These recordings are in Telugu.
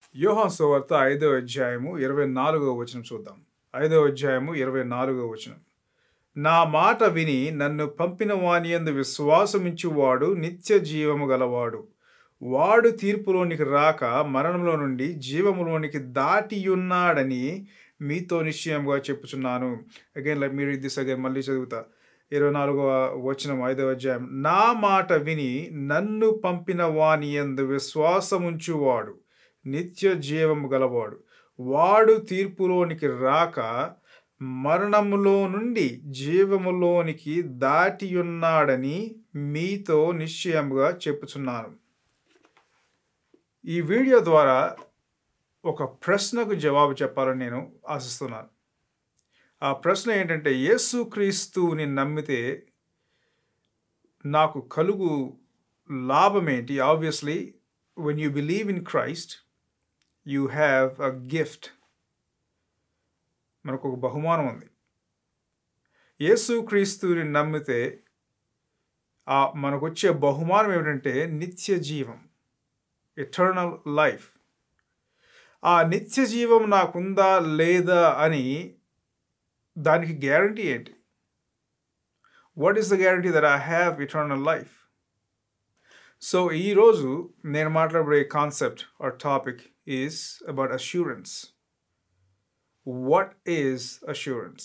యోహాను సువార్త 5వ అధ్యాయము 24వ వచనం చూద్దాం. 5వ అధ్యాయము 24వ వచనం. నా మాట విని నన్ను పంపిన వాని యందు విశ్వాసముంచువాడు నిత్య జీవము గలవాడు. వాడు తీర్పులోనికి రాక మరణంలో నుండి జీవములోనికి దాటియున్నాడని మీతో నిశ్చయముగా చెప్పుచున్నాను. Again let me read this again. మళ్ళీ చదువుతా. 24వ వచనం 5వ అధ్యాయం. నా మాట విని నన్ను పంపిన వాని యందు విశ్వాసముంచువాడు నిత్య జీవము గలవాడు. వాడు తీర్పులోనికి రాక మరణములో నుండి జీవములోనికి దాటియున్నాడని మీతో నిశ్చయముగా చెప్పుచున్నాను. ఈ వీడియో ద్వారా ఒక ప్రశ్నకు జవాబు చెప్పాలని నేను ఆశిస్తున్నాను. ఆ ప్రశ్న ఏంటంటే, యేసుక్రీస్తుని నమ్మితే నాకు కలుగు లాభం ఏంటి? Obviously when you believe in Christ, you have a gift. మనకు ఒక బహుమానం ఉంది. యేసుక్రీస్తుని నమ్మితే మనకు వచ్చే బహుమానం ఏమిటంటే నిత్య జీవం, ఎటర్నల్ లైఫ్. ఆ నిత్య జీవం నాకుందా లేదా అని దానికి గ్యారంటీ ఏంటి? What is the guarantee that I have eternal life? So ఈరోజు నేను మాట్లాడే concept or topic is about assurance. What is assurance?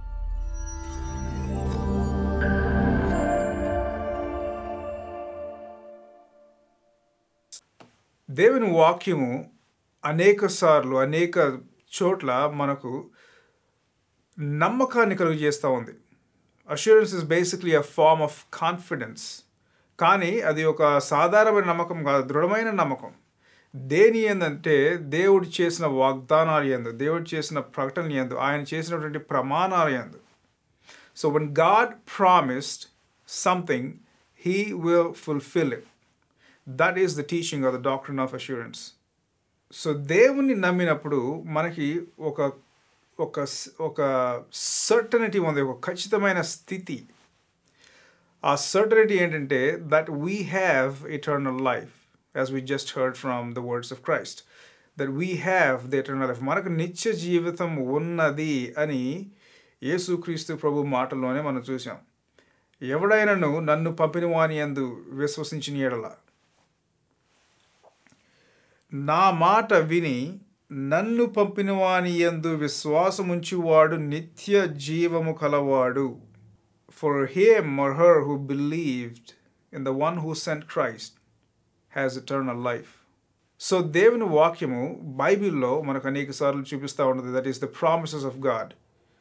దేవుని వాక్యము అనేక సార్లు అనేక చోట్ల మనకు నమ్మకాన్ని కలుగజేస్తూ ఉంది. Assurance is basically a form of confidence. కానీ అది ఒక సాధారణమైన నమ్మకం కాదు, దృఢమైన నమ్మకం. దేని ఏందంటే దేవుడు చేసిన వాగ్దానాలు యందు, దేవుడు చేసిన ప్రకటనలు యందు, ఆయన చేసినటువంటి ప్రమాణాలు యందు. So when God promised something, he will fulfill it. That is the teaching or the doctrine of assurance. So దేవుణ్ణి నమ్మినప్పుడు మనకి ఒక సర్టనిటీ ఉంది, ఒక ఖచ్చితమైన స్థితి. ఆ సర్టనిటీ ఏంటంటే that we have eternal life, as we just heard from the words of Christ, that we have the eternal life. మనకు నిత్య జీవితం ఉన్నది అని యేసుక్రీస్తు ప్రభు మాటల్లోనే మనం చూసాం. ఎవడైనాను నన్ను పంపిన వాని యందు విశ్వసించిన యెడల, నా మాట విని నన్ను పంపిన వాని యందు విశ్వాసముంచువాడు నిత్య జీవము కలవాడు. For him or her who believed in the one who sent Christ has eternal life. So దేవుని వాక్యము బైబిల్లో మనకు అనేక సార్లు చూపిస్తూ ఉన్నది. That is the promises of God.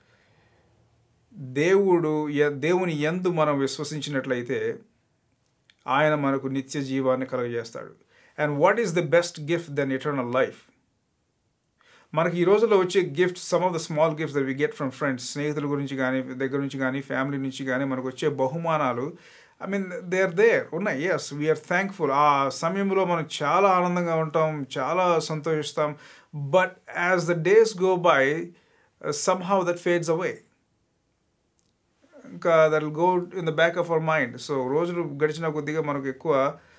దేవుని యందు మనం విశ్వసించినట్లయితే ఆయన మనకు నిత్య జీవాన్ని కలుగజేస్తాడు. And what is the best gift then eternal life? మనకి ఈ రోజుల్లో వచ్చే gifts, some of the small gifts that we get from friends, స్నేహితుల గురించి కానీ, దగ్గర నుంచి కానీ, ఫ్యామిలీ నుంచి కానీ మనకు వచ్చే బహుమానాలు, I mean they are there, ఉన్నాయి. Yes, we are thankful. ఆ సమయంలో మనం చాలా ఆనందంగా ఉంటాం, చాలా సంతోషిస్తాం. But as the days go by, somehow that fades away. ఇంకా that will go in the back of our mind. So రోజులు గడిచిన కొద్దిగా మనకు ఎక్కువ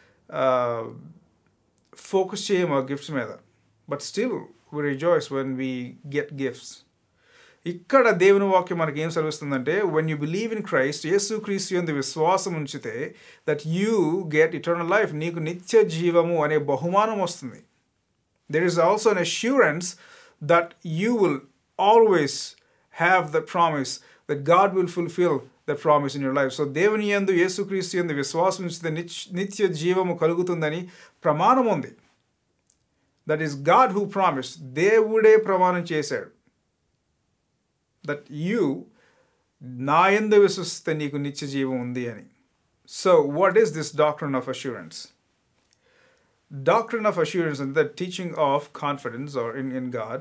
ఫోకస్ చేయము ఆ గిఫ్ట్స్ మీద. But still we rejoice when we get gifts. ఇక్కడ దేవుని వాక్యం మనకి ఏం సెలవిస్తుందంటే, when you believe in Christ, యేసుక్రీస్తు యందు విశ్వాసం ఉంచితే, that you get eternal life, నీకు నిత్య జీవము అనే బహుమానం వస్తుంది. There is also an assurance that you will always have the promise that God will fulfill the promise in your life. So దేవుని యందు, యేసుక్రీస్తు యందు విశ్వాసం ఉంచితే నిత్య జీవము కలుగుతుందని ప్రమాణం ఉంది. That is God who promised. దేవుడే ప్రమాణం చేశాడు. That you, నా యందు విశ్వసిస్తే నీకు నిత్య జీవం ఉంది అని. So what is this doctrine of assurance? Doctrine of assurance is the teaching of confidence or in God.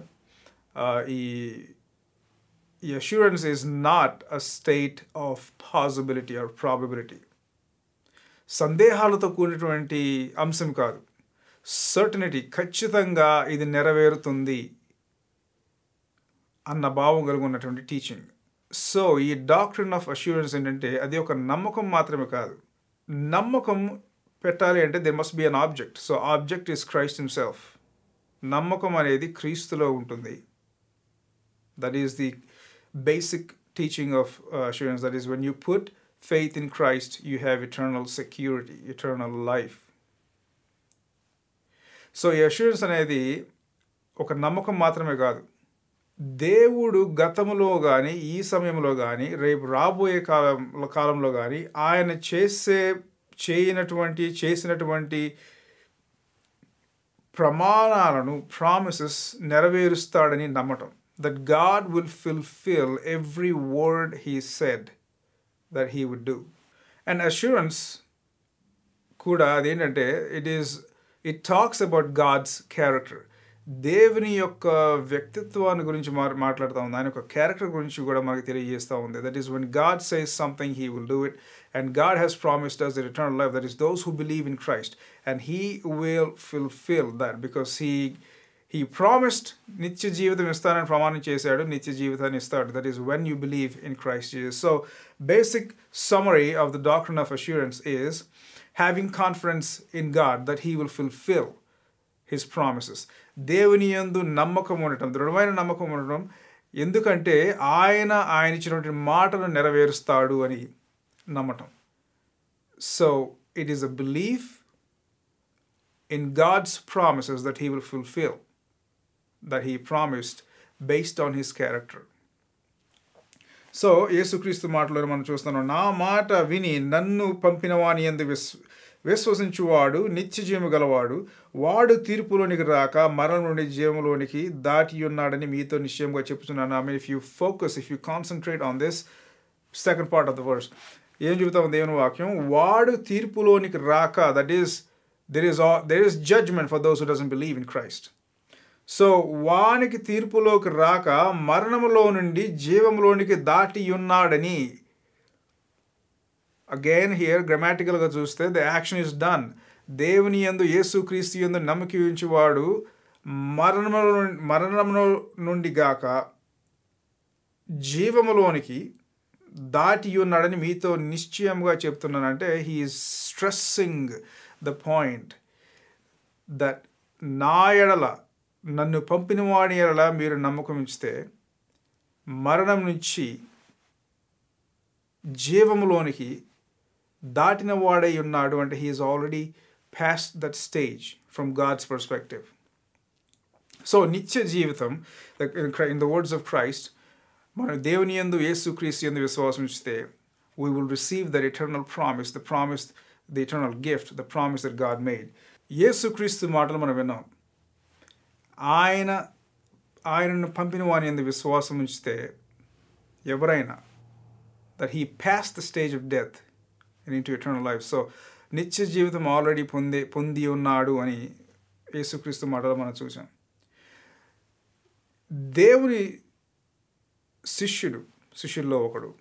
Assurance is not a state of possibility or probability. సందేహాలతో కూడినటువంటి అంశం కాదు. సర్టనిటీ, ఖచ్చితంగా ఇది నెరవేరుతుంది అన్న భావం కలిగి ఉన్నటువంటి టీచింగ్. సో ఈ డాక్ట్రిన్ ఆఫ్ అష్యూరెన్స్ ఏంటంటే అది ఒక నమ్మకం మాత్రమే కాదు. నమ్మకం పెట్టాలి అంటే there must be an object. So object is Christ himself. నమ్మకం అనేది క్రీస్తులో ఉంటుంది. That is the basic teaching of assurance. That is, when you put faith in Christ, you have eternal security, eternal life. So ఈ అష్యూరెన్స్ అనేది ఒక నమ్మకం మాత్రమే కాదు. దేవుడు గతంలో కానీ ఈ సమయంలో కానీ రేపు రాబోయే కాలంలో కానీ ఆయన చేసినటువంటి ప్రమాణాలను ప్రామిసెస్ నెరవేరుస్తాడని నమ్మటం. That God will fulfill every word he said that he would do. And assurance kuda adentante it talks about God's character. దేవుని యొక్క వ్యక్తిత్వాన్ని గురించి మాట్లాడుతూ ఉంది. ఆయన యొక్క క్యారెక్టర్ గురించి కూడా మనకు తెలియజేస్తూ ఉంది. That is, when God says something, he will do it. And God has promised us the eternal life. That is, those who believe in Christ. And he will fulfill that because he promised నిత్య జీవితం ఇస్తానని ప్రమాణం చేశాడు. నిత్య జీవితాన్ని ఇస్తాడు. That is, when you believe in Christ Jesus. So, basic summary of the doctrine of assurance is having confidence in God that he will fulfill his promises. దేవుని యందు నమ్మకం ఉండటం, దృఢమైన నమ్మకం ఉండటం. ఎందుకంటే ఆయన ఇచ్చినటువంటి మాటను నెరవేరుస్తాడు అని నమ్మటం. So, it is a belief in God's promises that he will fulfill, that he promised based on his character. So Yesu Kristu మాటలో మనం చూస్తున్నాం, నా మాట విని నన్ను పంపిన వాని యందు విశ్వసించువాడు నిత్య జీవము గలవాడు, వాడు తీర్పులోనికి రాక మరణం నుండి జీవములోనికి దాటి ఉన్నాడని మీతో నిశ్చయంగా చెప్తున్నాను. I mean, if you concentrate on this second part of the verse, ఏం చెబుతాం దేవుని వాక్యం? వాడు తీర్పులోనికి రాక, that is, there is judgment for those who doesn't believe in Christ. So వానికి తీర్పులోకి రాక మరణములో నుండి జీవములోనికి దాటి ఉన్నాడని. అగైన్ హియర్ గ్రామాటికల్గా చూస్తే ద యాక్షన్ ఇస్ డన్. దేవుని యందు యేసుక్రీస్తు యందు నమ్మకం ఉంచువాడు మరణములో నుండి గాక జీవములోనికి దాటి ఉన్నాడని మీతో నిశ్చయంగా చెప్తున్నానంటే he is stressing the point that నా ఎడల నన్ను పంపిన వాడి ఎడల మీరు నమ్మకం ఉంచితే మరణం నుంచి జీవములోనికి దాటిన వాడై ఉన్నాడు అంటే he is already past that stage from God's perspective. So నిత్య జీవితం in the words of Christ, మనం దేవుని యందు యేసుక్రీస్తు యందు విశ్వాసం ఉంచితే we will receive that eternal promise, the eternal gift, the promise that God made. యేసుక్రీస్తు మాటలు మనం విన్నాం. ఆయనను పంపిన వాని యందు విశ్వాసం ఉంచితే ఎవరైనా that he passed the stage of death and into eternal life. So నిత్య జీవితం ఆల్రెడీ పొంది ఉన్నాడు అని యేసుక్రీస్తు మాటలు మనం చూసాం. దేవుని శిష్యుల్లో ఒకడు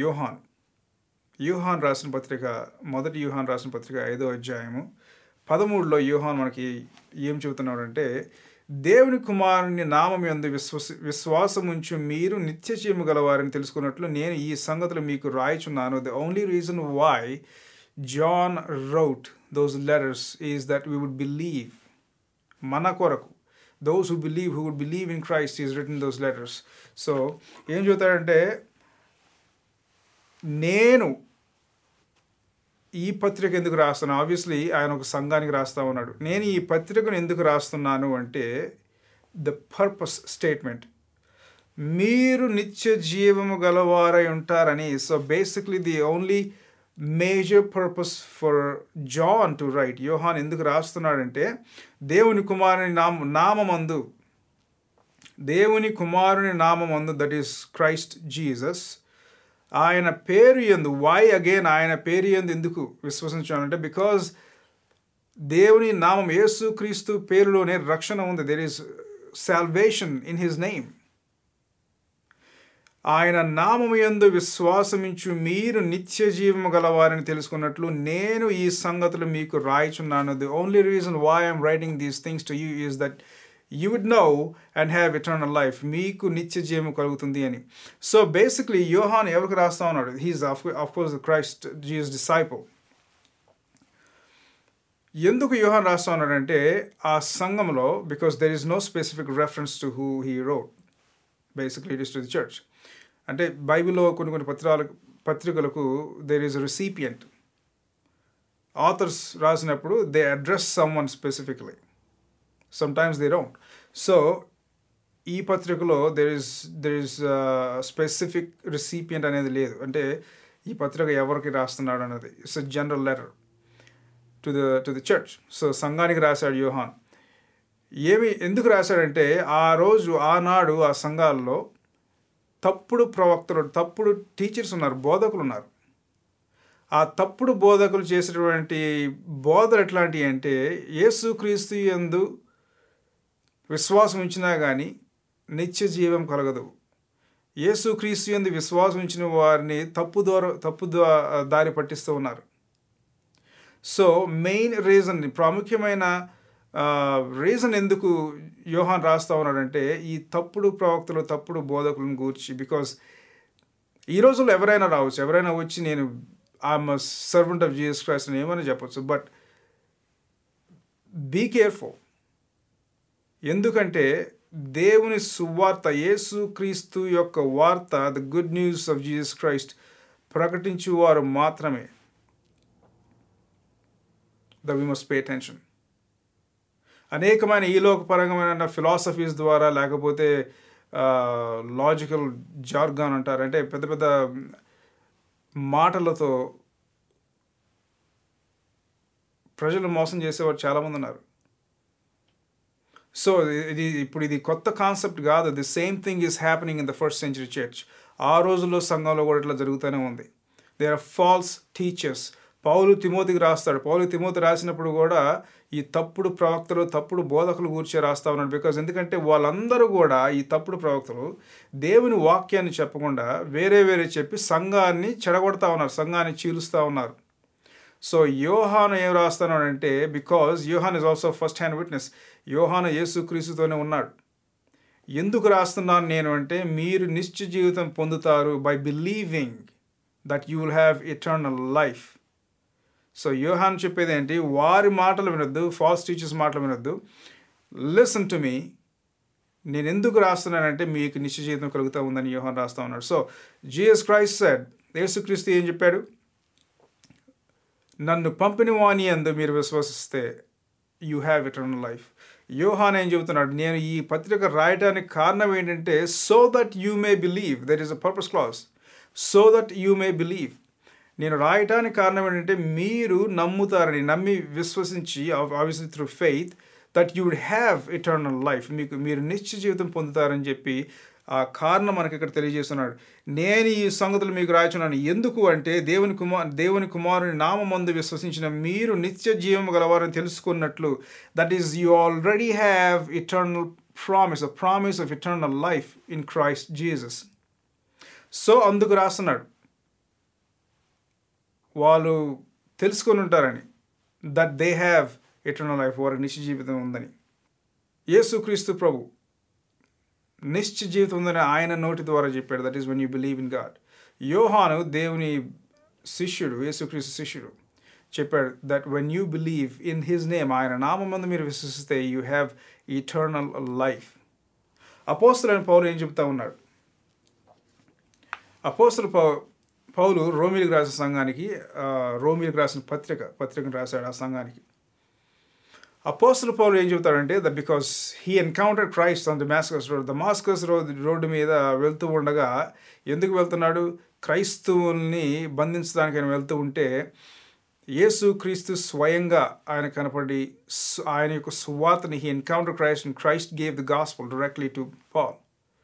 యోహాన్ రాసిన పత్రిక, మొదటి యోహాన్ రాసిన పత్రిక 5వ అధ్యాయము 13లో యోహాన్ మనకి ఏం చెబుతున్నాడంటే, దేవుని కుమారుని నామం యందు విశ్వాసం ఉంచు మీరు నిత్య జీవము గలవారని తెలుసుకున్నట్లు నేను ఈ సంగతులు మీకు రాయిచున్నాను. The only reason why John wrote those letters is that we would believe. మన కొరకు, those who would believe in Christ, he has written those letters. So ఏం చెబుతాడంటే, నేను ఈ పత్రిక ఎందుకు రాస్తున్నాను? ఆబ్వియస్లీ ఆయన ఒక సంఘానికి రాస్తా ఉన్నాడు. నేను ఈ పత్రికను ఎందుకు రాస్తున్నాను అంటే ద పర్పస్ స్టేట్మెంట్, మీరు నిత్య జీవము గలవారై ఉంటారని. So basically the only major purpose for John to write, Yohan ఎందుకు రాస్తున్నాడంటే దేవుని కుమారుని నామమందు దట్ ఈస్ క్రైస్ట్ జీసస్, ఆయన పేరు యందు, వై అగైన్ ఆయన పేరు యందు ఎందుకు విశ్వసించాలంటే బికాజ్ దేవుని నామం యేసుక్రీస్తు పేరులోనే రక్షణ ఉంది. There is salvation in his name. ఆయన నామము యందు విశ్వాసమించు మీరు నిత్య జీవము గలవారని తెలుసుకున్నట్లు నేను ఈ సంగతులు మీకు రాయిచున్నాను. The only reason why I'm writing these things to you is that you would know and have eternal life. మీకు నిత్య జీవము కలుగుతుంది అని. సో బేసిక్లీ యోహాన్ ఎవరికి రాస్తా ఉన్నాడు? He is of course the Christ Jesus disciple. ఎందుకు యోహాన్ రాస్తా ఉన్నాడంటే ఆ సంఘంలో, because there is no specific reference to who he wrote, basically it is to the church. అంటే బైబిల్లో కొన్ని పత్రికలకు దెర్ ఈస్ రిసిపియంట్. ఆథర్స్ రాసినప్పుడు they address someone specifically, sometimes they don't. So ఈ పత్రికలో దెర్ ఇస్ స్పెసిఫిక్ రిసిపియంట్ అనేది లేదు. అంటే ఈ పత్రిక ఎవరికి రాస్తున్నాడు అన్నది it's a general letter to the church. So సంఘానికి రాశాడు యోహాన్. ఎందుకు రాశాడంటే ఆనాడు ఆ సంఘాల్లో తప్పుడు ప్రవక్తలు, తప్పుడు టీచర్స్ ఉన్నారు, బోధకులు ఉన్నారు. ఆ తప్పుడు బోధకులు చేసేటువంటి బోధలు ఎట్లాంటివి అంటే యేసుక్రీస్తు యందు విశ్వాసం ఉంచినా కానీ నిత్య జీవం కలగదు. యేసుక్రీస్తు యందు విశ్వాసం ఉంచిన వారిని తప్పు దారి పట్టిస్తూ ఉన్నారు. సో మెయిన్ రీజన్, ప్రాముఖ్యమైన రీజన్ ఎందుకు యోహాన్ రాస్తా ఉన్నాడంటే ఈ తప్పుడు ప్రవక్తలు, తప్పుడు బోధకులను గూర్చి. బికాస్ ఈ రోజుల్లో ఎవరైనా రావచ్చు, ఎవరైనా వచ్చి నేను I'm a servant of Jesus Christ అని ఏమైనా చెప్పచ్చు. But be careful. ఎందుకంటే దేవుని సువార్త, యేసుక్రీస్తు యొక్క వార్త, the good news of Jesus Christ ప్రకటించువారు మాత్రమే that we must pay attention. అనేకమైన ఈలోకపరమైన ఫిలాసఫీస్ ద్వారా, లేకపోతే లాజికల్ జార్గాన్ అంటారు, అంటే పెద్ద పెద్ద మాటలతో ప్రజలు మోసం చేసేవారు చాలామంది ఉన్నారు. సో ఇది కొత్త కాన్సెప్ట్ కాదు. The same thing is happening in the first century church. ఆ రోజుల్లో సంఘంలో కూడా ఇట్లా జరుగుతూనే ఉంది. There are false teachers. Paulu తిమోతికి రాస్తాడు. పౌలు తిమోతి రాసినప్పుడు కూడా ఈ తప్పుడు ప్రవక్తలు, తప్పుడు బోధకులు గురించి రాస్తా ఉన్నాడు. బికాజ్ ఎందుకంటే వాళ్ళందరూ కూడా, ఈ తప్పుడు ప్రవక్తలు దేవుని వాక్యాన్ని చెప్పకుండా వేరే చెప్పి సంఘాన్ని చెడగొడతా ఉన్నారు, సంఘాన్ని చీలుస్తూ ఉన్నారు. సో యోహాను ఏం రాస్తున్నాడంటే, because Yohan is also first hand witness. Yohanu యేసుక్రీస్తుతోనే ఉన్నాడు. ఎందుకు రాస్తున్నాను నేను అంటే, మీరు నిత్య జీవితం పొందుతారు by believing that you will have eternal life. So Yohan చెప్పేది ఏంటి? వారి మాటలు వినొద్దు, ఫాల్స్ టీచర్స్ మాటలు వినొద్దు. Listen to me. నేను ఎందుకు రాస్తున్నానంటే మీకు నిత్య జీవితం కలుగుతూ ఉందని యోహాన్ రాస్తా ఉన్నాడు. సో జీసస్ క్రైస్ట్ సెడ్, యేసుక్రీస్తు ఏం చెప్పాడు? నన్ను పంపిన వాని యందు మీరు విశ్వసిస్తే you have eternal life. Yohan ఏం చెబుతున్నాడు? నేను ఈ పత్రిక రాయడానికి కారణం ఏంటంటే so that you may believe. That is a purpose clause. So that you may believe. నేను రాయటానికి కారణం ఏంటంటే మీరు నమ్ముతారని, నమ్మి విశ్వసించి, obviously through faith, that you would have eternal life. మీరు నిత్య జీవితం పొందుతారని చెప్పి ఆ కారణం మనకి ఇక్కడ తెలియజేస్తున్నాడు. నేను ఈ సంగతులు మీకు రాయచున్నాను ఎందుకు అంటే, దేవుని కుమారుని నామమందు విశ్వసించిన మీరు నిత్య జీవం గలవారని తెలుసుకున్నట్లు. That is you already have eternal promise, a promise of eternal life in Christ Jesus. So అందుకు రాస్తున్నాడు, వాళ్ళు తెలుసుకొని ఉంటారని, that they have eternal life, వారికి నిత్య జీవితం ఉందని. యేసుక్రీస్తు ప్రభు నిత్య జీవితం ఉందని ఆయన నోటి ద్వారా చెప్పాడు. That is when you believe in God. Yohanu దేవుని శిష్యుడు, యేసుక్రీస్తు శిష్యుడు, చెప్పాడు that when you believe in his name, ఆయన నామమందు మీరు విశ్వసిస్తే యూ హ్యావ్ ఇటర్నల్ లైఫ్. అపోస్తలుడైన పౌలు ఏం చెప్తా ఉన్నాడు? పౌలు రోమీలకు రాసిన సంఘానికి, రోమీలకు రాసిన పత్రికను రాశాడు ఆ సంఘానికి. అపోస్తలుడు పౌలు ఏం చెబుతాడంటే, because he encountered Christ on Damascus road. Damascus road మీద వెళ్తూ ఉండగా, ఎందుకు వెళ్తున్నాడు? క్రైస్తవుల్ని బంధించడానికి ఆయన వెళ్తూ ఉంటే యేసుక్రీస్తు స్వయంగా ఆయన కనపడి ఆయన యొక్క సువార్తని, he encountered Christ and Christ gave the gospel directly to Paul.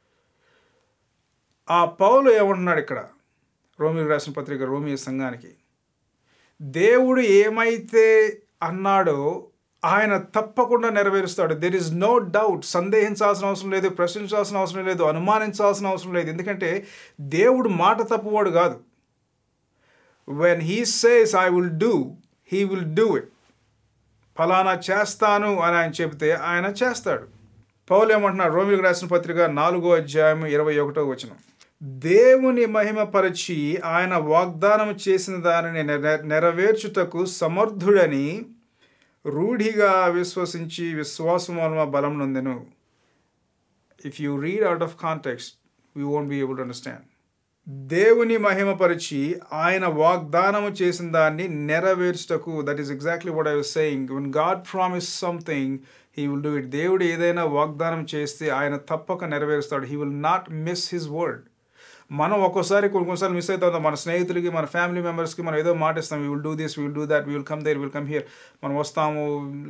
ఆ పౌలు ఏమంటున్నాడు ఇక్కడ రోమీలకు రాసిన పత్రిక రోమీయ సంఘానికి? దేవుడు ఏమైతే అన్నాడో ఆయన తప్పకుండా నెరవేరుస్తాడు. There is no doubt. సందేహించాల్సిన అవసరం లేదు, ప్రశ్నించాల్సిన అవసరం లేదు, అనుమానించాల్సిన అవసరం లేదు. ఎందుకంటే దేవుడు మాట తప్పువాడు కాదు. When he says I will do, he will do it. ఫలానా చేస్తాను అని ఆయన చెబితే ఆయన చేస్తాడు. పౌలు ఏమంటున్నాడు? రోమీలకు రాసిన పత్రిక 4వ అధ్యాయం 21వ వచనం, దేవుని మహిమపరచి ఆయన వాగ్దానం చేసిన దానిని నెరవేర్చుటకు సమర్థుడని రూఢిగా విశ్వసించి విశ్వాసం వలన బలం నొందెను. If you read out of context we won't be able to understand. దేవుని మహిమపరిచి ఆయన వాగ్దానము చేసిన దాన్ని నెరవేర్చుటకు. That is exactly what I was saying. When God promise something he will do it. దేవుడు ఏదైనా వాగ్దానం చేస్తే ఆయన తప్పక నెరవేరుస్తాడు. He will not miss his word. మనం ఒక్కోసారి కొన్నిసార్లు మిస్ అవుతాం. మన స్నేహితులకి, మన ఫ్యామిలీ మెంబర్స్కి మనం ఏదో మాట ఇస్తాం. We will do this, we will do that, we will come there, will come here. మనం వస్తాము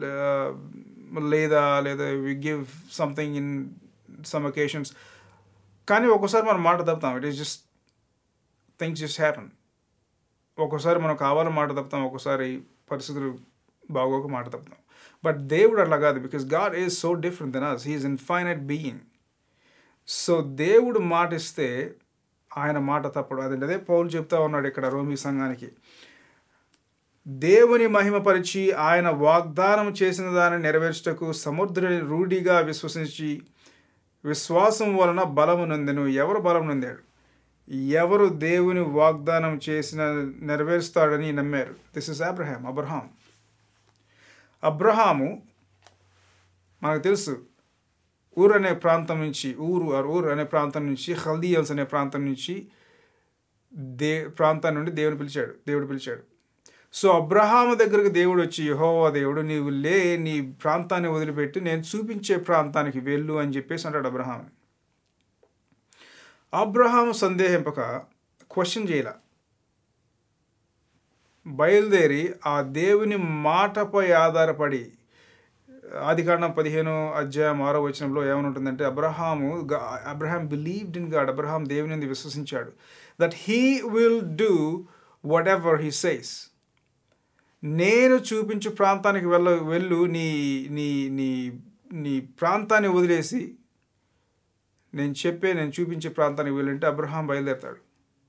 లేదా we give something in some occasions. కానీ ఒక్కోసారి మనం మాట తప్పుతాం. It is just things just happen. ఒక్కోసారి మనం కావాలని మాట తప్పుతాం, ఒక్కోసారి పరిస్థితులు బాగోక మాట తప్పుతాం. బట్ దేవుడు అట్లా కాదు. Because God is so different then us. He is infinite being. So దేవుడు మాట ఇస్తే ఆయన మాట తప్పడు. అదే పౌలు చెప్తా ఉన్నాడు ఇక్కడ రోమీ సంఘానికి. దేవుని మహిమపరిచి ఆయన వాగ్దానం చేసిన దాన్ని నెరవేర్చుటకు సముద్రుని రూఢిగా విశ్వసించి విశ్వాసం వలన బలము నొందెను. ఎవరు బలం నొందాడు? ఎవరు దేవుని వాగ్దానం చేసిన నెరవేరుస్తాడని నమ్మారు. దిస్ ఇస్ అబ్రహాము మనకు తెలుసు. ఊరు అనే ప్రాంతం నుంచి హల్దీయన్స్ అనే ప్రాంతం నుంచి ప్రాంతాన్ని నుండి దేవుడు పిలిచాడు. సో అబ్రహాము దగ్గరకు దేవుడు వచ్చి, యెహోవా దేవుడు, నీవు నీ ప్రాంతాన్ని వదిలిపెట్టి నేను చూపించే ప్రాంతానికి వెళ్ళు అని చెప్పేసి అంటాడు అబ్రహాము. అబ్రహాము సందేహింపక, క్వశ్చన్ చేయాల, బయలుదేరి ఆ దేవుని మాటపై ఆధారపడి, ఆదికాండం 15:6 ఏమనుంటుందంటే, Abraham believed in God. Abraham దేవుని విశ్వసించాడు. That he will do whatever he says. నేను చూపించు ప్రాంతానికి వెళ్ళు, నీ ప్రాంతాన్ని వదిలేసి నేను చూపించే ప్రాంతానికి వెళ్ళంటే అబ్రహాం బయలుదేరతాడు.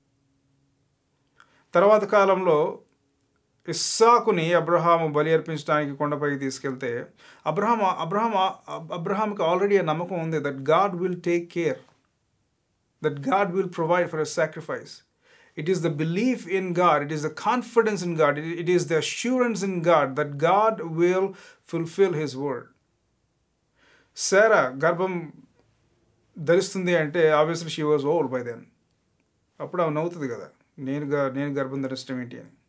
తర్వాత కాలంలో ఇస్సాకుని అబ్రహాము బలి అర్పించడానికి కొండపైకి తీసుకెళ్తే అబ్రహాంకి ఆల్రెడీ ఆ నమ్మకం ఉంది that God will take care, that God will provide for a sacrifice. It is the belief in God, it is the confidence in God, it is the assurance in God that God will fulfill His word. Sarah గర్భం ధరిస్తుంది అంటే obviously she was old by then. అప్పుడు ఆమె నవ్వుతుంది కదా, నేను గర్భం ధరించడం ఏంటి అని.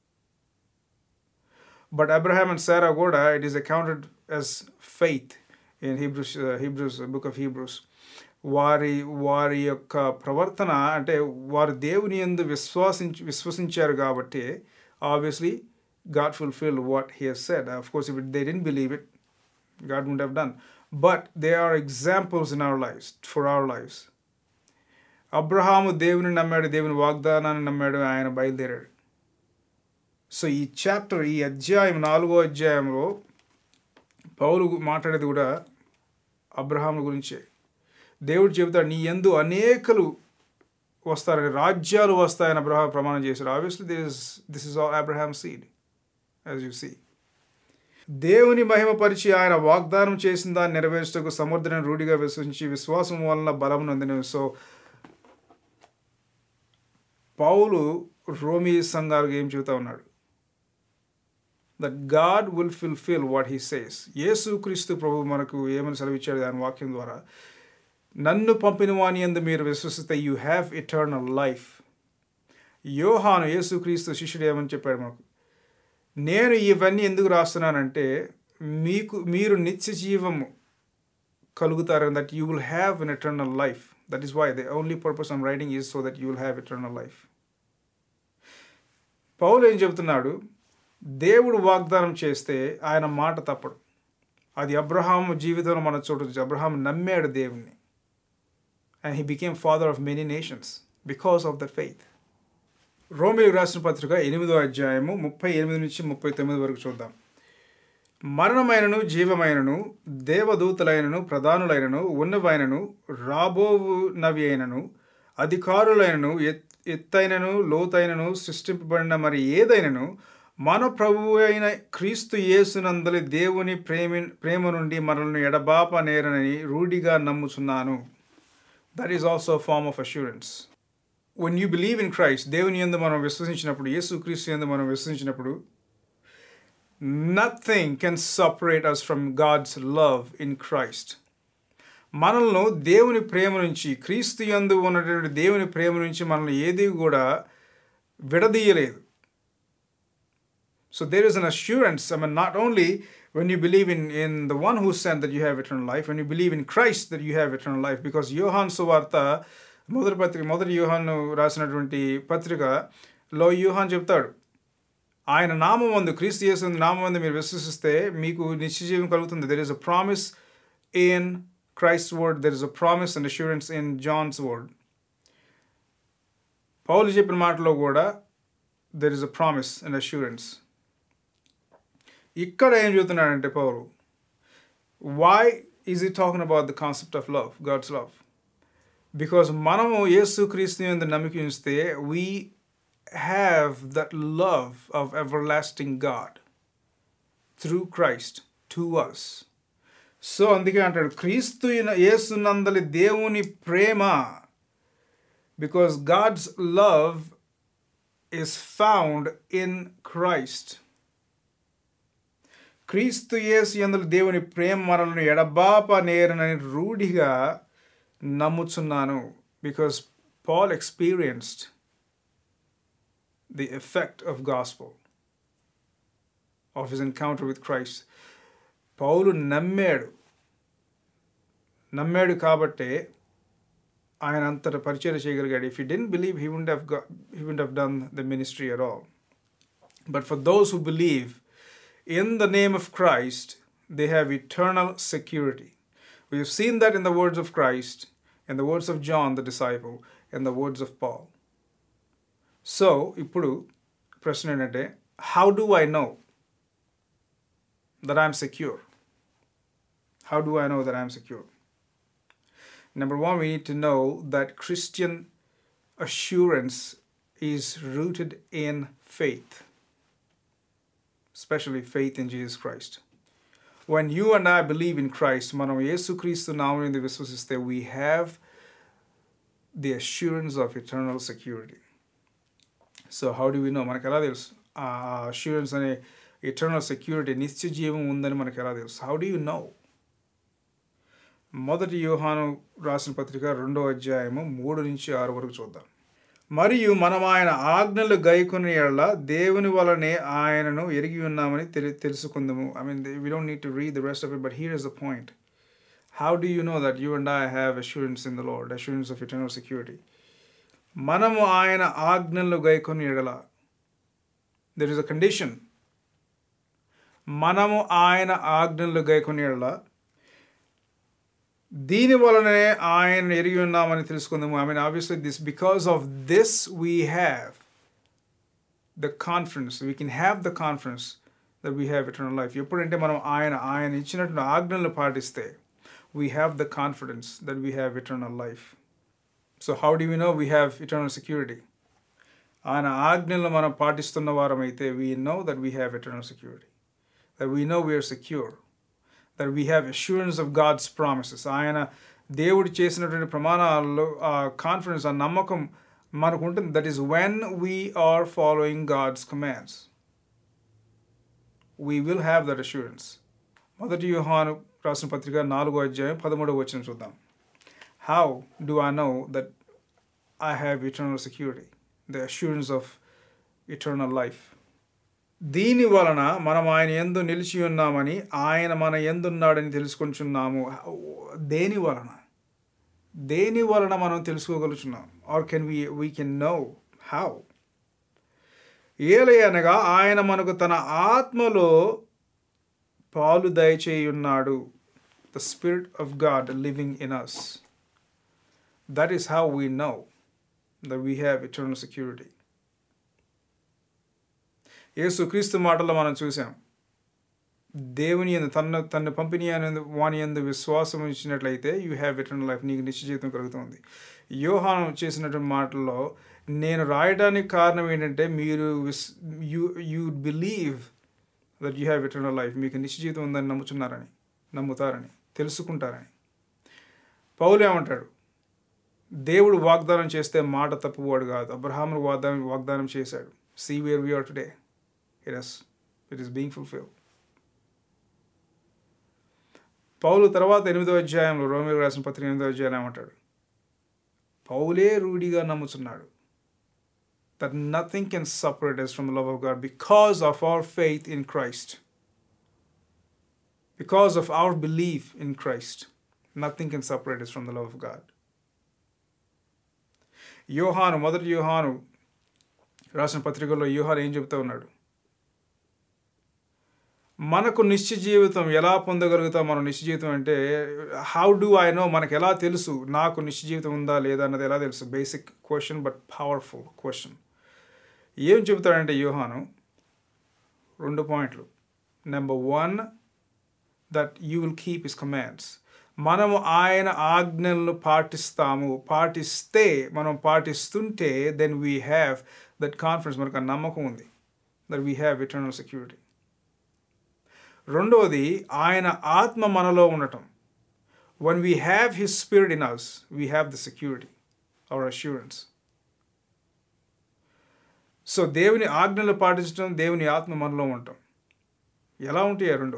But Abraham and Sarah కూడా it is accounted as faith in Hebrews book of Hebrews. వారి యొక్క ప్రవర్తన అంటే వారు దేవుని యందు విశ్వసించారు కాబట్టి obviously God fulfilled what He has said. Of course, if they didn't believe it, God wouldn't have done. But they are examples in our lives, for our lives. Abraham దేవుని నమ్మాడు, దేవుని వాగ్దానాన్ని నమ్మాడు, ఆయన బయలుదేరాడు. సో ఈ చాప్టర్, ఈ అధ్యాయం 4వ అధ్యాయంలో పౌలు మాట్లాడేది కూడా అబ్రహాము గురించే. దేవుడు చెబుతాడు, నీ యందు అనేకులు వస్తారని, రాజ్యాలు వస్తాయని అబ్రహాం ప్రమాణం చేశాడు. Obviously this is all Abraham seed, as you see. దేవుని మహిమపరిచి ఆయన వాగ్దానం చేసిన దాన్ని నెరవేర్చుటకు సముద్రాన్ని రూఢిగా విశ్వసించి విశ్వాసం వలన బలం నొందెను. సో పౌలు రోమీ సంఘాలకు ఏం చెబుతా ఉన్నాడు? That God will fulfil what he says. Yesu Kristu ప్రభు మనకు ఏమని సెలవిచ్చాడు దాని వాక్యం ద్వారా? నన్ను పంపిన వాని యందు మీరు విశ్వసిస్తే you have eternal life. Yohanu Yesu Kristu శిష్యుడు ఏమని చెప్పాడు మనకు? నేను ఇవన్నీ ఎందుకు రాస్తున్నానంటే మీరు నిత్య జీవము కలుగుతారని, that you will have an eternal life. That is why the only purpose I'm writing is so that you will have eternal life. Paulu ఏం చెబుతున్నాడు? దేవుడు వాగ్దానం చేస్తే ఆయన మాట తప్పడు. అది అబ్రహాము జీవితంలో మనం చూడవచ్చు. అబ్రహాం నమ్మాడు దేవుణ్ణి. And he became father of many nations because of that faith. రోమీయులకు రాసిన పత్రిక 8వ అధ్యాయము 38 నుంచి 39 వరకు చూద్దాం. మరణమైనను జీవమైనను దేవదూతలైనను ప్రధానులైనను ఉన్నవైనను రాబోవునవి అయినను అధికారులైనను ఎత్తైనను లోతైనను సృష్టింపబడిన మరి ఏదైనను మన ప్రభువు అయిన క్రీస్తు యేసునందలి దేవుని ప్రేమ నుండి మనల్ని ఎడబాప నేరనని రూఢిగా నమ్ముచున్నాను. That is also a form of assurance. When you believe in Christ, దేవుని యందు మనం విశ్వసించినప్పుడు, యేసుక్రీస్తు యందు మనం విశ్వసించినప్పుడు, Nothing can separate us from God's love in Christ. మనల్ని దేవుని ప్రేమ నుంచి, క్రీస్తు యందు ఉన్నటువంటి దేవుని ప్రేమ నుంచి మనల్ని ఏది కూడా విడదీయలేదు. So there is an assurance, not only when you believe in the one who sent that you have eternal life, when you believe in Christ that you have eternal life, because యోహాను సువార్త మొదటి యోహాను రాసినటువంటి పత్రికలో యోహాను చెప్తాడు, ఆయన నామమందు, క్రీస్తు యేసు నామమందు మీరు విశ్వసిస్తే మీకు నిత్యజీవం కలుగుతుంది. There is a promise in Christ's word, there is a promise and assurance in John's word. పౌలు చెప్పిన మాటలో కూడా there is a promise and assurance. ఇక్కడ ఏం చెబుతున్నాడంటే పౌలు, why is he talking about the concept of love, God's love? Because మనము యేసు క్రీస్తు యందు నమ్మిక ఉంచితే we have that love of everlasting God through Christ to us. So అందుకే అంటాడు క్రీస్తు యేసునందలి దేవుని ప్రేమ, because God's love is found in Christ. క్రీస్తు యేసు యందలి దేవుని ప్రేమ మనల్ని ఎడబాప నేరనని రూఢిగా నమ్ముచున్నాను. Because Paul experienced the effect of gospel, of his encounter with Christ. పౌలు నమ్మాడు కాబట్టే ఆయన అంతట పరిచయం చేయగలిగాడు. If he didn't believe, he wouldn't have done the ministry at all. But for those who believe in the name of Christ, they have eternal security. We have seen that in the words of Christ, in the words of John the disciple, in the words of Paul. So, ఇప్పుడు ప్రశ్న ఏంటంటే, how do I know that I'm secure? How do I know that I'm secure? Number one, we need to know that Christian assurance is rooted in faith, especially faith in Jesus Christ. When you and I believe in Christ, మనం యేసుక్రీస్తు నామమునందు విశ్వసిస్తే, we have the assurance of eternal security. So how do we know? మనకు ఎలా తెలుసు ఆ assurance అనే eternal security, నిత్య జీవం ఉందని మనకు ఎలా తెలుసు? How do you know? మొదటి యోహాను రాసిన పత్రిక 2వ అధ్యాయము 3-6 వరకు చూద్దాం. మరియు మనం ఆయన ఆజ్ఞలు గైకొని యెడల దేవుని వలనే ఆయనను ఎరిగి ఉన్నామని తెలుసుకుందాము. We don't need to read the rest of it, but here is the point. How do you know that you and I have assurance in the Lord, assurance of eternal security? మనము ఆయన ఆజ్ఞలు గైకొని యెడల, there is a condition. మనము ఆయన ఆజ్ఞలు గైకొని యెడల దీని వలనే ఆయన ఎరిగి ఉన్నామని తెలుసుకుందాము. Obviously because of this we have the confidence, we can have the confidence that we have eternal life. ఎప్పుడంటే మనం ఆయన ఇచ్చినటువంటి ఆజ్ఞలను పాటిస్తే, we have the confidence that we have eternal life. So how do we know we have eternal security? ఆయన ఆజ్ఞలను మనం పాటిస్తున్న వారమైతే, we know that we have eternal security, that we know we are secure, that we have assurance of God's promises. ఆయన దేవుడు చేసినటువంటి ప్రమాణాల్లో ఆ కాన్ఫిడెన్స్, ఆ నమ్మకం మనకు ఉంటుంది. That is when we are following God's commands, we will have that assurance. మొదటి యోహాను రాసిన పత్రిక 4వ అధ్యాయం 13వ వచనం చూద్దాం. How do I know that I have eternal security, the assurance of eternal life? దీని వలన మనం ఆయన యందు నిలిచి ఉన్నామని, ఆయన మన యందున్నాడని తెలుసుకుంటున్నాము. దేని వలన మనం తెలుసుకోగలుగుతున్నాం? Or we can know how? ఏలయనగా ఆయన మనకు తన ఆత్మలో పాలు దయచేయున్నాడు, the Spirit of God living in us. That is how we know that we have eternal security. యేసుక్రీస్తు మాటల్లో మనం చూసాం, దేవుని యందు తన్ను పంపిణీ వాని యందు విశ్వాసం ఇచ్చినట్లయితే యూ హ్యావ్ ఎటర్నల్ లైఫ్, నీకు నిత్య జీవితం కలుగుతుంది. యోహాను చేసినటువంటి మాటల్లో నేను రాయడానికి కారణం ఏంటంటే, మీరు you believe that you have eternal life, మీకు నిత్య జీవితం ఉందని నమ్ముతారని, తెలుసుకుంటారని. పౌలు ఏమంటాడు? దేవుడు వాగ్దానం చేస్తే మాట తప్పువాడు కాదు. అబ్రహాముకు వాగ్దానం చేశాడు. See where we are today. It it is being fulfil. Paulu తర్వాత 8వ అధ్యాయంలో, రోమీయులకు రాసిన పత్రిక 8వ అధ్యాయం ఏమంటాడు? పౌలే రూఢిగా నమ్ముతున్నాడు that nothing can separate us from the love of God because of our faith in Christ. Because of our belief in Christ, nothing can separate us from the love of God. మొదటి యోహాను రాసిన పత్రికలో యోహాను ఏం చెబుతూ ఉన్నాడు? మనకు నిత్య జీవితం ఎలా పొందగలుగుతాం? మనం నిత్య జీవితం అంటే హౌ డూ ఐ నో? మనకు ఎలా తెలుసు నాకు నిత్య జీవితం ఉందా లేదా అన్నది ఎలా తెలుసు? Basic question, but powerful question. ఏం చెబుతాడంటే యోహాను 2 పాయింట్లు. Number 1, that you will keep his commands. మనము ఆయన ఆజ్ఞలను పాటిస్తే, మనం పాటిస్తుంటే, then we have that confidence, మనకు ఆ నమ్మకం ఉంది, that we have eternal security. రెండవది, ఆయన ఆత్మ మనలో ఉండటం. when we have his spirit in us, we have the security, our assurance. So దేవుని ఆజ్ఞలు పాటించడం, దేవుని ఆత్మ మనలో ఉండటం ఎలా ఉంటాయి రెండు?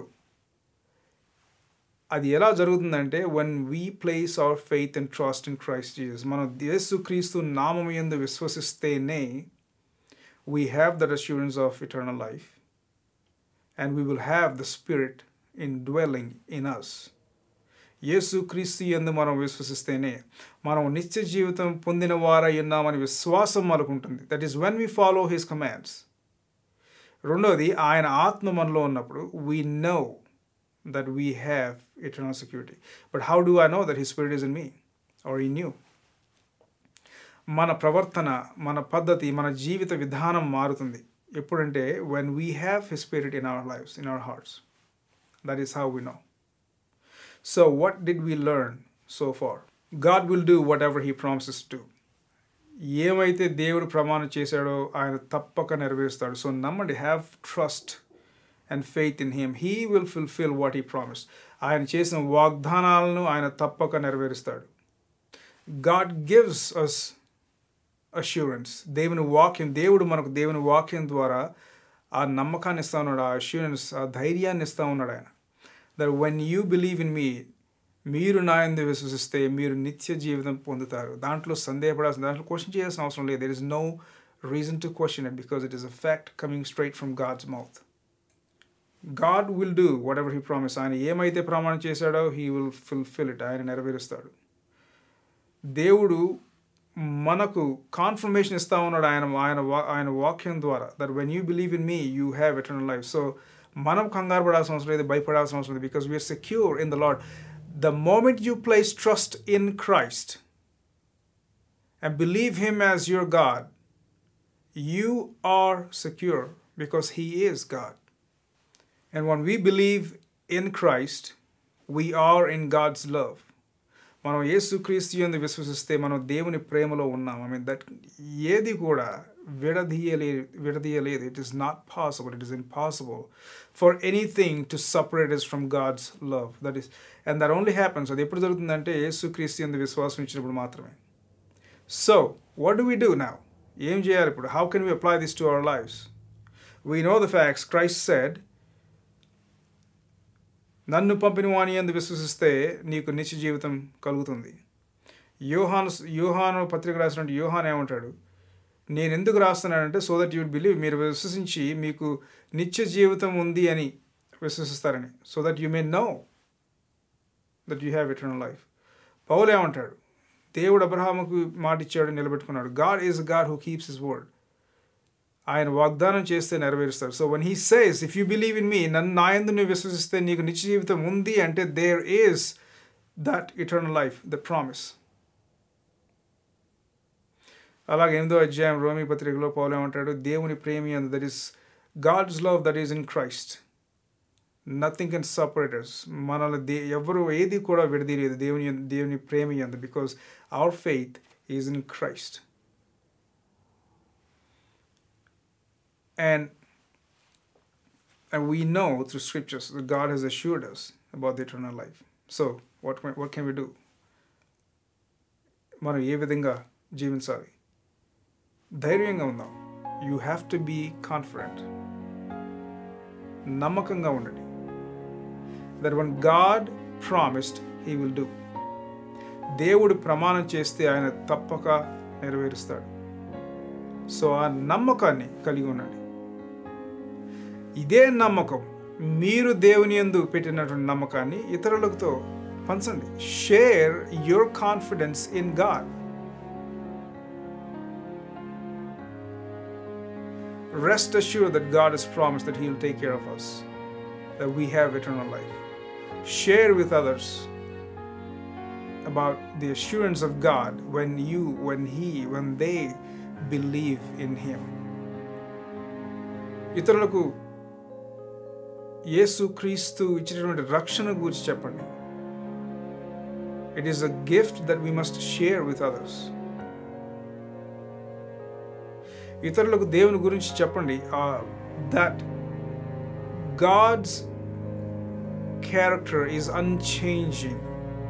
అది ఎలా జరుగుతుందంటే when we place our faith and trust in Christ Jesus, మనం యేసుక్రీస్తు నామము యందు విశ్వసిస్తేనే we have that assurance of eternal life and we will have the Spirit indwelling in us. యేసుక్రీస్తు యందు మనం విశ్వసిస్తేనే మనం నిత్య జీవితం పొందిన వారై ఉన్నామని విశ్వాసం మనకు ఉంటుంది. That is when we follow his commands. రెండోది, ఆయన ఆత్మ మనలో ఉన్నప్పుడు we know that we have eternal security. But how do I know that his spirit is in me or in you? మన ప్రవర్తన, మన పద్ధతి, మన జీవిత విధానం మారుతుంది ఎప్పుడంటే when we have his spirit in our lives, in our hearts. That is how we know. So what did we learn so far? God will do whatever he promises to. ఏమైతే దేవుడు ప్రమాణం చేశాడో ఆయన తప్పక నెరవేరుస్తాడు. సో నమ్మండి, have trust and faith in him. He will fulfill what he promised. ఆయన చేసిన వాగ్దానాలను ఆయన తప్పక నెరవేరుస్తాడు. God gives us assurance. దేవుడు మనకు దేవుని వాక్యం ద్వారా ఆ నమ్మకాన్ని ఇస్తా ఉన్నాడు, ఆ అష్యూరెన్స్, ఆ ధైర్యాన్ని ఇస్తా ఉన్నాడు ఆయన. That when you believe in me, మీరు నా యందు విశ్వసిస్తే మీరు నిత్య జీవితం పొందుతారు. దాంట్లో సందేహపడాల్సిన, దాంట్లో క్వశ్చన్ చేయాల్సిన అవసరం లేదు. There is no reason to question it because it is a fact coming straight from God's mouth. God will do whatever he promised. ఆయన ఏమైతే ప్రమాణం చేశాడో he will fulfill it. ఆయన నెరవేరుస్తాడు. దేవుడు మనకు కాన్ఫర్మేషన్ ఇస్తా ఉన్నాడు ఆయన వాక్యం ద్వారా, that when you believe in me you have eternal life. So మనం కంగారు పడాల్సిన అవసరం లేదు, భయపడాల్సిన అవసరం లేదు, because we are secure in the Lord. The moment you place trust in Christ and believe him as your God, you are secure because he is God. And when we believe in Christ, we are in God's love. మనం యేసుక్రీస్తు యందు విశ్వసిస్తే మనం దేవుని ప్రేమలో ఉన్నాం. I mean, that ఏది కూడా విడదీయలేదు. It is not possible. It is impossible for anything to separate us from God's love. And that only happens. అది ఎప్పుడు జరుగుతుందంటే యేసుక్రీస్తు యందు విశ్వాసం ఇచ్చినప్పుడు మాత్రమే. So, what do we do now? ఏం చేయాలి ఇప్పుడు? How can we apply this to our lives? We know the facts. Christ said, నన్ను పంపిన వాని యందు విశ్వసిస్తే నీకు నిత్య జీవితం కలుగుతుంది. యోహాను పత్రిక రాసినట్టు యోహాను ఏమంటాడు? నేను ఎందుకు రాస్తున్నానంటే so that you would believe, మీరు విశ్వసించి మీకు నిత్య జీవితం ఉంది అని విశ్వసిస్తారని, so that you may know that you have eternal life. పౌలు ఏమంటాడు? దేవుడు అబ్రహాముకు మాట ఇచ్చాడు, నిలబెట్టుకున్నాడు. God is God who keeps his word. ఆయన వాగ్దానం చేస్తే నెరవేరుస్తాడు. So when he says, if you believe in me, నా యందు నువ్వు విశ్వసిస్తే నీకు నిత్య జీవితం ఉంది అంటే there is that eternal life, the promise. అలాగే 8వ అధ్యాయం రోమీ పత్రికలో పౌలు ఏమంటాడు? దేవుని ప్రేమ యందు, that is God's love that is in Christ. Nothing can separate us. మనల్ని ఎవరు ఏది కూడా విడదీయలేదు దేవుని ప్రేమ యందు, because our faith is in Christ. And we know through scriptures that God has assured us about the eternal life. So, what can we do? మనం ఏ విధంగా జీవించాలి? ధైర్యంగా ఉందాం. You have to be confident. నమ్మకంగా ఉండండి. That when God promised, He will do. దేవుడు ప్రమాణం చేస్తే ఆయన తప్పక నెరవేరుస్తాడు. సో ఆ నమ్మకాన్ని కలిగి ఉండండి. ఇదే నమ్మకం, మీరు దేవుని యందు పెట్టినటువంటి నమ్మకాన్ని ఇతరులతో పంచండి. Share your confidence in God. Rest assured that God has promised that He will take care of us, that we have eternal life. Share with others about the assurance of God when they believe in Him. ఇతరులకు యేసు క్రీస్తు ఇచ్చినటువంటి రక్షణ గురించి చెప్పండి. It is a gift that we must share with others. ఇతరులకు దేవుని గురించి చెప్పండి. That God's character is unchanging.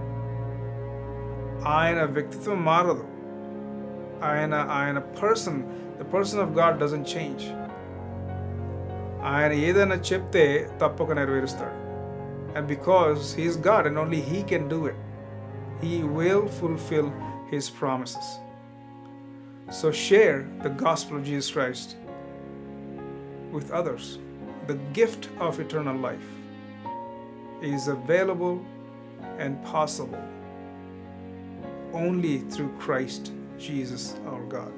ఆయన వ్యక్తిత్వం మారదు. ఆయన the person of God doesn't change. ఆయన ఏదైనా చెప్తే తప్పక నెరవేరుస్తాడు. And because He is God and only He can do it, He will fulfill His promises. So share the gospel of Jesus Christ with others. The gift of eternal life is available and possible only through Christ Jesus our God.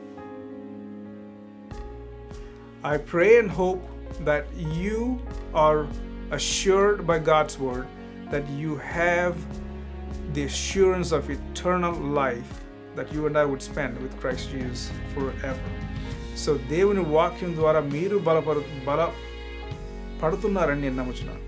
I pray and hope that you are assured by God's word that you have the assurance of eternal life that you and I would spend with Christ Jesus forever. So దేవుని వాక్యం ద్వారా మీరు బలపడుతున్నారని నేను నమ్ముచున్నాను.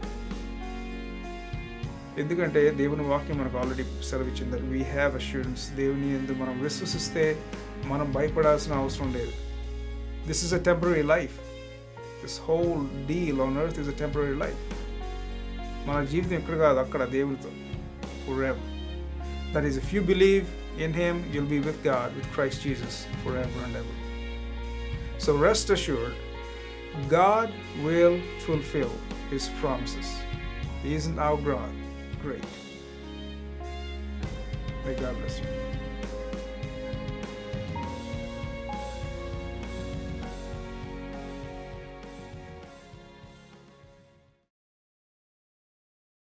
ఎందుకంటే దేవుని వాక్యం మనకు ఆల్రెడీ సెలవిచ్చింది. We have assurance. దేవుని యందు మనం విశ్వసిస్తే మనం భయపడాల్సిన అవసరం లేదు. This is a temporary life. This whole deal on earth is a temporary life. మన జీవితం ఇక్కడ కాదు, అక్కడ దేవునితో forever. That is, if you believe in Him, you'll be with God, with Christ Jesus, forever and ever. So rest assured, God will fulfill His promises. Isn't our God great? May God bless you.